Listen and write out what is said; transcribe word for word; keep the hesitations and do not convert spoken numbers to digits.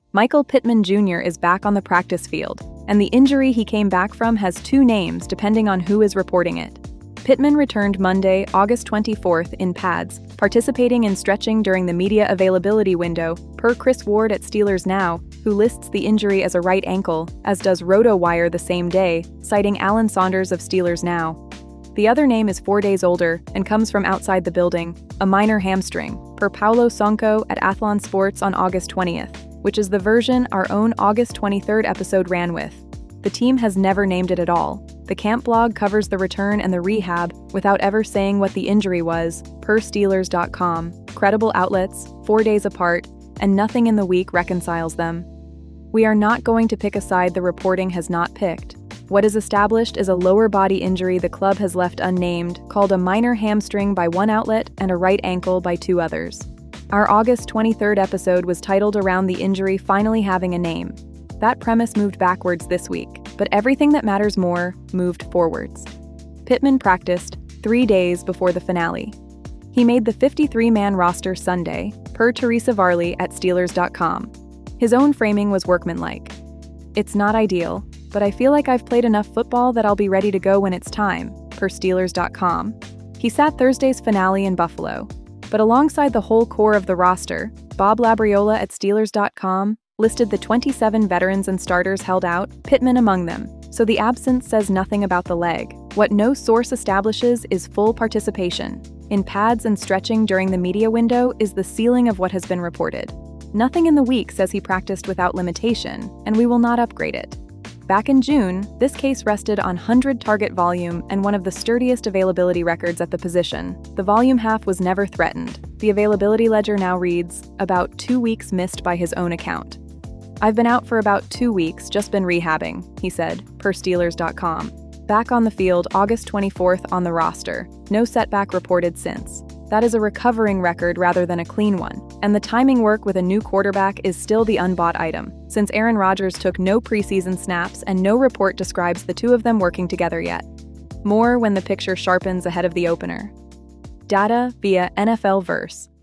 Michael Pittman Junior is back on the practice field, and the injury he came back from has two names depending on who is reporting it. Pittman returned Monday, August twenty-fourth in pads, participating in stretching during the media availability window, per Chris Ward at Steelers Now, who lists the injury as a right ankle, as does RotoWire the same day, citing Alan Saunders of Steelers Now. The other name is four days older and comes from outside the building, a minor hamstring, per Paulo Sonko at Athlon Sports on August twentieth, which is the version our own August twenty-third episode ran with. The team has never named it at all. The camp blog covers the return and the rehab without ever saying what the injury was, per Steelers dot com, credible outlets, four days apart, and nothing in the week reconciles them. We are not going to pick a side the reporting has not picked. What is established is a lower body injury the club has left unnamed, called a minor hamstring by one outlet and a right ankle by two others. Our August twenty-third episode was titled around the injury finally having a name. That premise moved backwards this week, but everything that matters more moved forwards. Pittman practiced three days before the finale. He made the fifty-three man roster Sunday, per Teresa Varley at Steelers dot com. His own framing was workmanlike. It's not ideal, but I feel like I've played enough football that I'll be ready to go when it's time, per Steelers dot com. He sat Thursday's finale in Buffalo, but alongside the whole core of the roster, Bob Labriola at Steelers dot com listed the twenty-seven veterans and starters held out, Pittman among them, so the absence says nothing about the leg. What no source establishes is full participation. In pads and stretching during the media window is the ceiling of what has been reported. Nothing in the week says he practiced without limitation, and we will not upgrade it. Back in June, this case rested on one hundred target volume and one of the sturdiest availability records at the position. The volume half was never threatened. The availability ledger now reads, about two weeks missed by his own account. I've been out for about two weeks, just been rehabbing, he said, per Steelers dot com. Back on the field August twenty-fourth on the roster. No setback reported since. That is a recovering record rather than a clean one, and the timing work with a new quarterback is still the unbought item, since Aaron Rodgers took no preseason snaps and no report describes the two of them working together yet. More when the picture sharpens ahead of the opener. Data via N F L Verse.